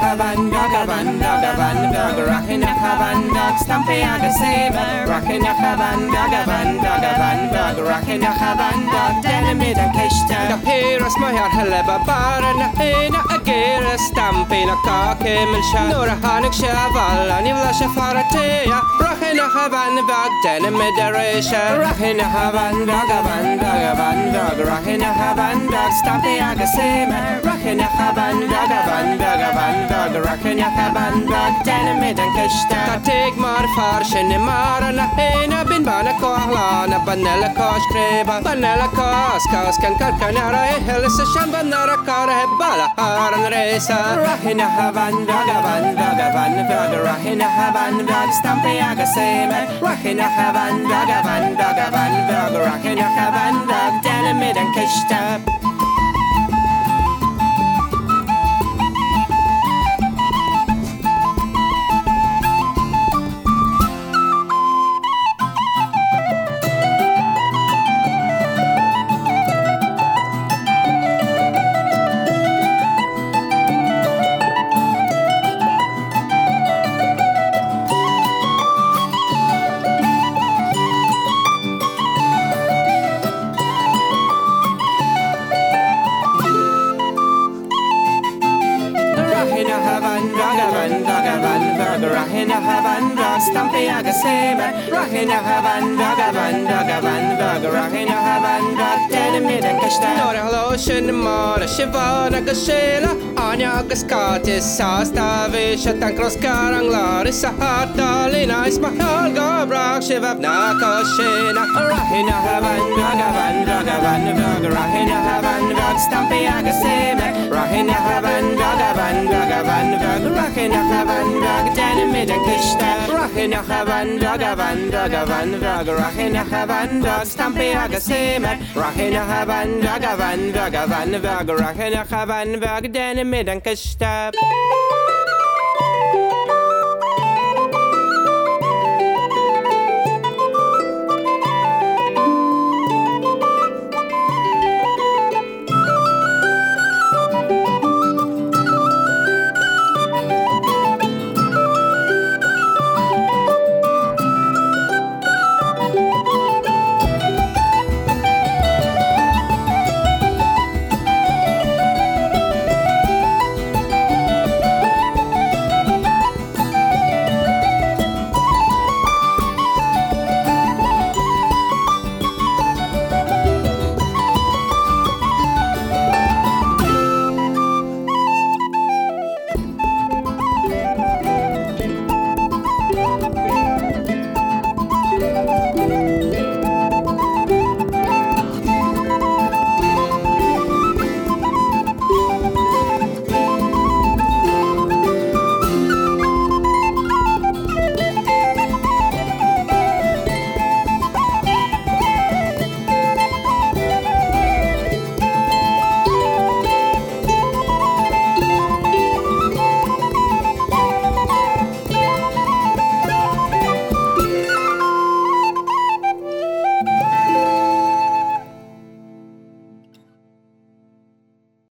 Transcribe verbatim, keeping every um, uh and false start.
havan dog havan dog havan dog rockin' a havan dog stumpy and a saber rockin' a havan dog havan dog havan dog rockin' a havan dog delimid and kishta the piras my heart halaba bara na ina agera stumpy na kake milsha nora hanik shaval ani vla shafaratea rockin' a havan dog delimid aresha rockin' a havan dog havan dog havan dog rockin' a havan dog stumpy and a saber rockin' a havan dog havan dog havan dog rockin' a havan dog delimid and kishta ta take mar farshin mara na ina bin bana kohla na banela kosh kreba banela kos kos kan kalkanara helis shan banara kara hebala haran resa rockin' a havan dog havan dog havan dog rockin' a havan dog stumpy and a saber rockin' a havan dog havan dog havan dog rockin' a havan dog delimid and kishta rockin' a havan dog havan dog havan dog rockin' a havan dog stumpy and a saber rockin' a havan dog havan dog havan dog rockin' a havan dog delimid and kishta nora haloshin mara shivana gashela anya gaskatis sasta visha tan cross karang larissa hatalina ismahal gobrak shivav nakoshina rockin' a havan dog havan dog havan dog rockin' a havan dog stumpy and a saber rockin' a havan dog havan dog havan dog rockin' a havan dog delimid and kishta rockin' a havan dog havan dog havan dog rockin' a havan dog stumpy and a saber rockin' a havan dog havan dog havan dog rockin' a havan dog delimid and kishta